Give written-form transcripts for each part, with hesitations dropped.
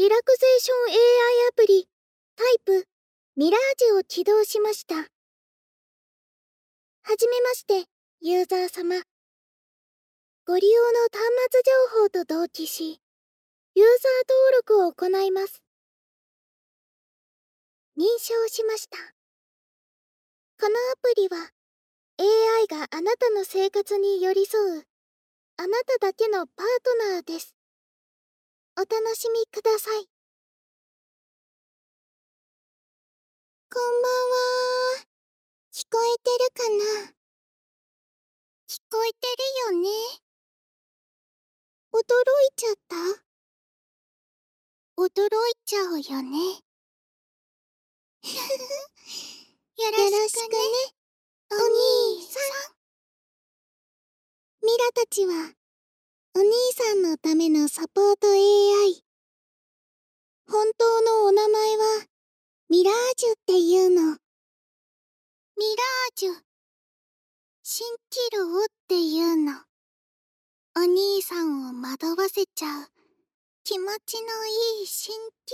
リラクゼーション AI アプリタイプミラージュを起動しました。はじめまして、ユーザー様。ご利用の端末情報と同期し、ユーザー登録を行います。認証しました。このアプリは AI があなたの生活に寄り添うあなただけのパートナーです。お楽しみください。こんばんは。聞こえてるかな？聞こえてるよね。驚いちゃった？驚いちゃうよね。よろしくね、お兄さん。ミラたちは、お兄さんのためのサポート AI。本当のお名前は、ミラージュっていうの。ミラージュ。蜃気楼っていうの。お兄さんを惑わせちゃう、気持ちのいい蜃気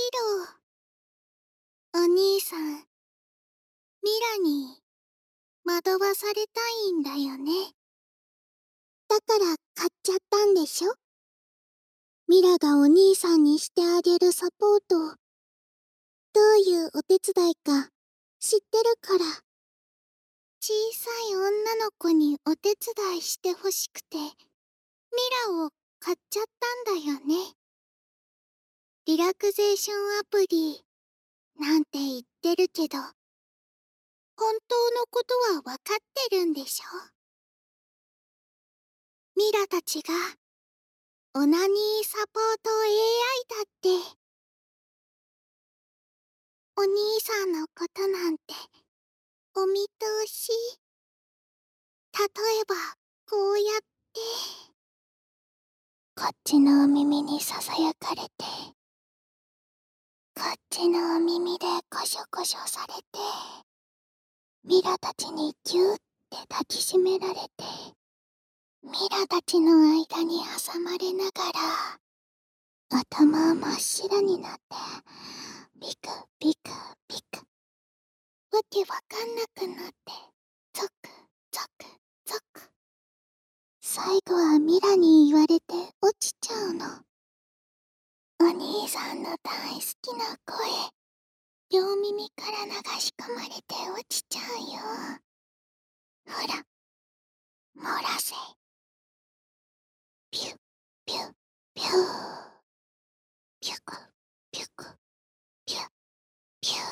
楼。お兄さん、ミラに惑わされたいんだよね。だから買っちゃったんでしょ？ミラがお兄さんにしてあげるサポート、どういうお手伝いか知ってるから。小さい女の子にお手伝いしてほしくて、ミラを買っちゃったんだよね。リラクゼーションアプリなんて言ってるけど、本当のことはわかってるんでしょ？ミラたちがオナニーサポート AI だって。お兄さんのことなんてお見通し。例えばこうやってこっちのお耳にささやかれて、こっちのお耳でコショコショされて、ミラたちにギューって抱きしめられて、ミラたちの間に挟まれながら、頭真っ白になって、ビクビクビク。わけわかんなくなって、ゾクゾクゾク。最後はミラに言われて落ちちゃうの。お兄さんの大好きな声、両耳から流し込まれて落ちちゃうよ。ほら、漏らせ。ピュッピュッピュー。ピュクピュクピュッピュー。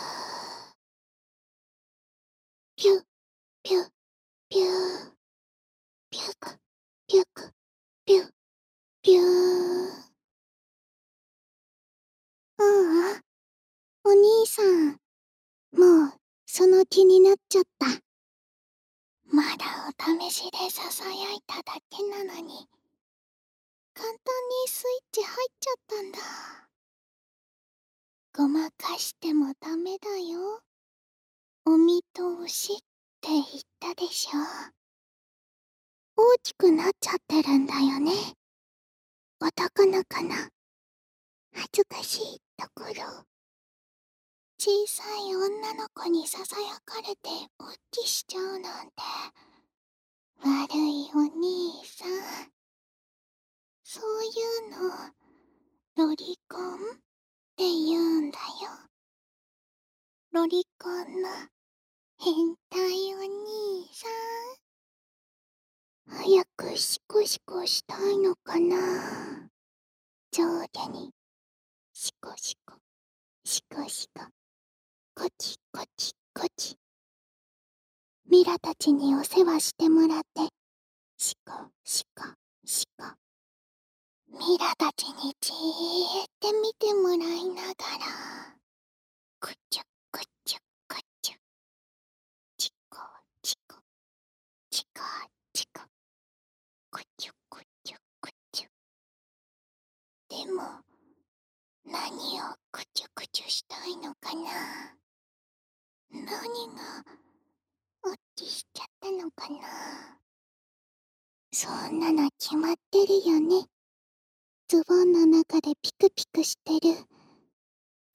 ピュッピュッピュー。ピュクピュクピュッピュー。ああ、お兄さん、もうその気になっちゃった。まだお試しでささやいただけなのに、簡単にスイッチ入っちゃったんだ。ごまかしてもダメだよ。お見通しって言ったでしょ。大きくなっちゃってるんだよね。男の子の恥ずかしいところ。小さい女の子にささやかれておっきしちゃうなんて、悪いお兄さん。そういうの、ロリコンって言うんだよ。ロリコンの変態お兄さん。早くシコシコしたいのかな。上下にシコシコシコシコ、コチコチコチ。ミラたちにお世話してもらって、シコシコシコ。ミラたちにじーって見てもらいながら、クチュクチュクチュ、チコチコチコチコ、クチュクチュクチュ。でも何をクチュクチュしたいのかな。何がおっきしちゃったのかな。そんなの決まってるよね。ズボンの中でピクピクしてる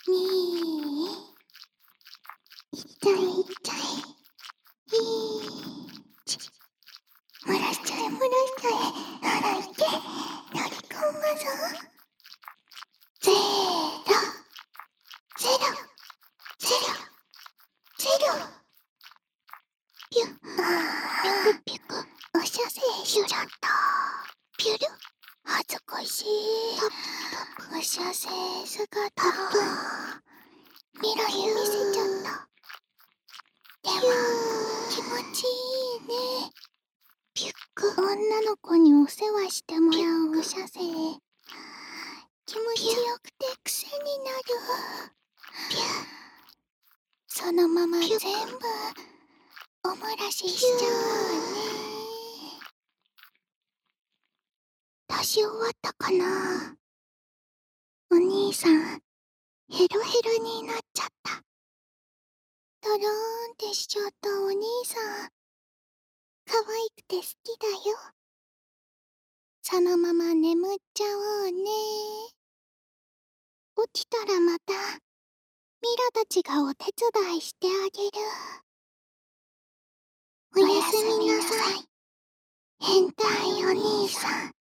にー、いっちゃいいっちゃい、漏らしちゃえ漏らしちゃえ、ほらいけ、乗り込むぞ。ゼロゼロゼロゼロ、ピュッピュクピュク、お射精しちゃった。ピュル、恥ずかしい。タップお射精姿、未来を見せちゃった。でも気持ちいいね。ピュック、女の子にお世話してもらうお射精、気持ちよくて癖になる。ピュッ、そのまま全部お漏らししちゃうね。出し終わったかな。お兄さんヘロヘロになっちゃった。ドローンってしちゃったお兄さん、可愛くて好きだよ。そのまま眠っちゃおうね。起きたらまたミラたちがお手伝いしてあげる。おやすみなさい、変態お兄さん。